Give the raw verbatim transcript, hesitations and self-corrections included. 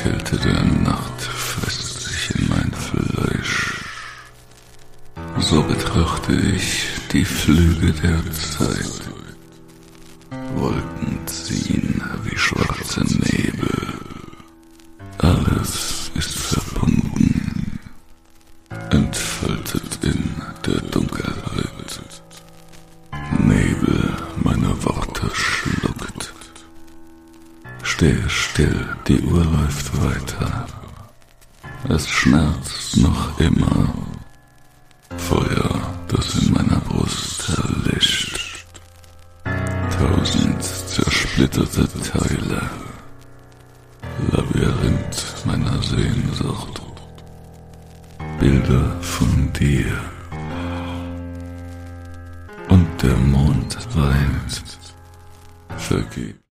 Kälte der Nacht frisst sich in mein Fleisch. So betrachte ich die Flüge der Zeit. Wolken ziehen wie schwarze Nebel. Alles ist verbunden, entfaltet in der Dunkelheit. Nebel meine Worte schluckt. Stehe still, die Uhr läuft weiter. Es schmerzt noch immer. Feuer, das in meiner Brust erlischt. Tausend zersplitterte Teile. Labyrinth meiner Sehnsucht. Bilder von dir. Und der Mond weint. Vergib.